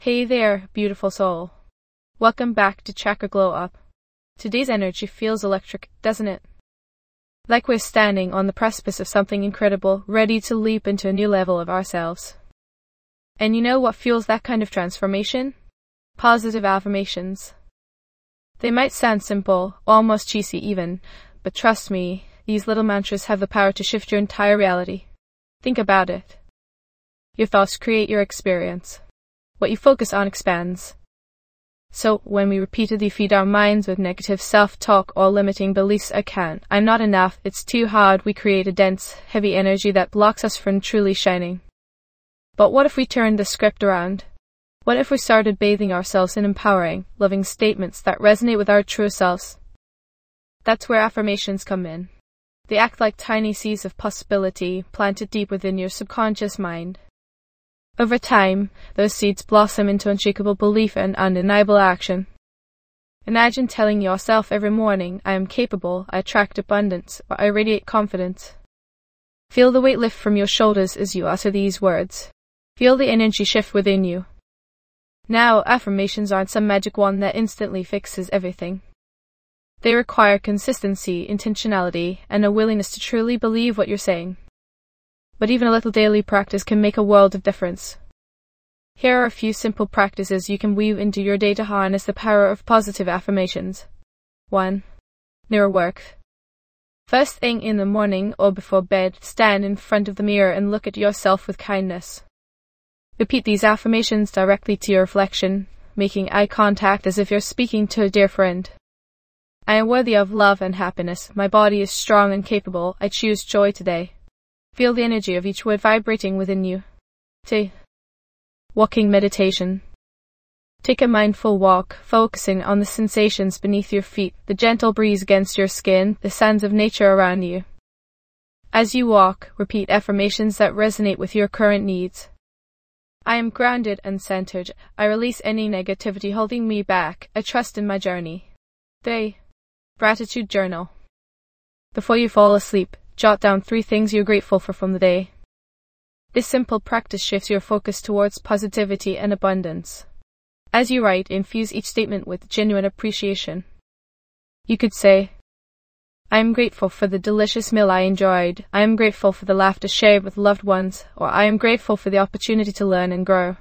Hey there, beautiful soul. Welcome back to Chakra Glow Up. Today's energy feels electric, doesn't it? Like we're standing on the precipice of something incredible, ready to leap into a new level of ourselves. And you know what fuels that kind of transformation? Positive affirmations. They might sound simple, almost cheesy even, but trust me, these little mantras have the power to shift your entire reality. Think about it. Your thoughts create your experience. What you focus on expands. So, when we repeatedly feed our minds with negative self-talk or limiting beliefs, I'm not enough, it's too hard, we create a dense, heavy energy that blocks us from truly shining. But what if we turned the script around? What if we started bathing ourselves in empowering, loving statements that resonate with our true selves? That's where affirmations come in. They act like tiny seeds of possibility planted deep within your subconscious mind. Over time, those seeds blossom into unshakable belief and undeniable action. Imagine telling yourself every morning, I am capable, I attract abundance, or I radiate confidence. Feel the weight lift from your shoulders as you utter these words. Feel the energy shift within you. Now, affirmations aren't some magic wand that instantly fixes everything. They require consistency, intentionality, and a willingness to truly believe what you're saying. But even a little daily practice can make a world of difference. Here are a few simple practices you can weave into your day to harness the power of positive affirmations. 1. Mirror work. First thing in the morning or before bed, stand in front of the mirror and look at yourself with kindness. Repeat these affirmations directly to your reflection, making eye contact as if you're speaking to a dear friend. I am worthy of love and happiness. My body is strong and capable. I choose joy today. Feel the energy of each word vibrating within you. 2. Walking meditation. Take a mindful walk, focusing on the sensations beneath your feet, the gentle breeze against your skin, the sounds of nature around you. As you walk, repeat affirmations that resonate with your current needs. I am grounded and centered. I release any negativity holding me back. I trust in my journey. 3. Gratitude journal. Before you fall asleep, jot down 3 things you're grateful for from the day. This simple practice shifts your focus towards positivity and abundance. As you write, infuse each statement with genuine appreciation. You could say, I am grateful for the delicious meal I enjoyed. I am grateful for the laughter shared with loved ones, or I am grateful for the opportunity to learn and grow.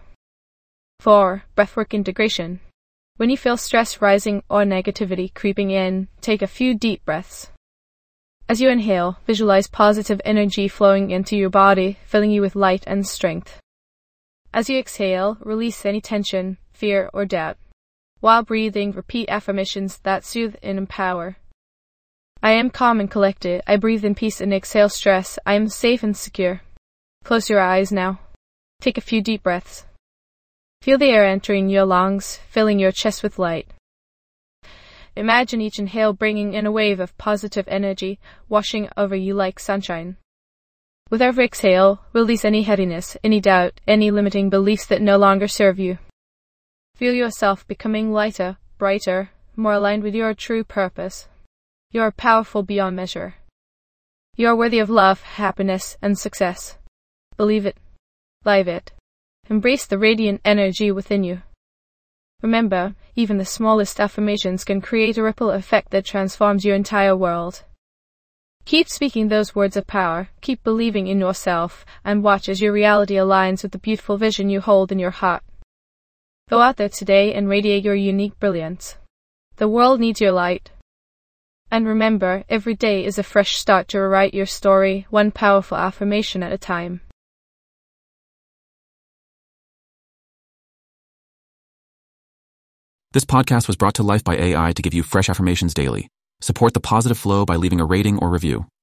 4. Breathwork integration. When you feel stress rising or negativity creeping in, take a few deep breaths. As you inhale, visualize positive energy flowing into your body, filling you with light and strength. As you exhale, release any tension, fear, or doubt. While breathing, repeat affirmations that soothe and empower. I am calm and collected. I breathe in peace and exhale stress. I am safe and secure. Close your eyes now. Take a few deep breaths. Feel the air entering your lungs, filling your chest with light. Imagine each inhale bringing in a wave of positive energy, washing over you like sunshine. With every exhale, release any heaviness, any doubt, any limiting beliefs that no longer serve you. Feel yourself becoming lighter, brighter, more aligned with your true purpose. You are powerful beyond measure. You are worthy of love, happiness, and success. Believe it. Live it. Embrace the radiant energy within you. Remember, even the smallest affirmations can create a ripple effect that transforms your entire world. Keep speaking those words of power, keep believing in yourself, and watch as your reality aligns with the beautiful vision you hold in your heart. Go out there today and radiate your unique brilliance. The world needs your light. And remember, every day is a fresh start to rewrite your story, one powerful affirmation at a time. This podcast was brought to life by AI to give you fresh affirmations daily. Support the positive flow by leaving a rating or review.